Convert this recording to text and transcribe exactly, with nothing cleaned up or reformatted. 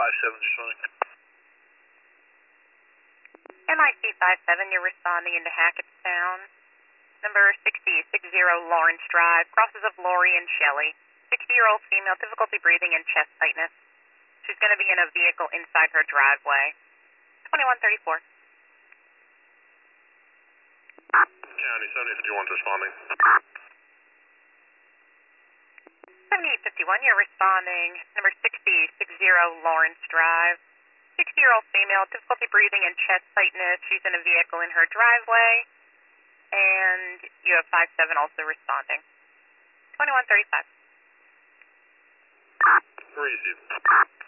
five seven responding. M I C five seven, you're responding into Hackettstown. Number sixty, sixty Lawrence Drive, crosses of Lori and Shelley. sixty-year-old female, difficulty breathing and chest tightness. She's going to be in a vehicle inside her driveway. twenty-one thirty-four. County seventy fifty-one responding. seventy-eight fifty-one, you're responding. Number sixty, sixty Lawrence Drive. sixty-year-old female, difficulty breathing and chest tightness. She's in a vehicle in her driveway. And you have five seven also responding. twenty-one thirty-five. Three,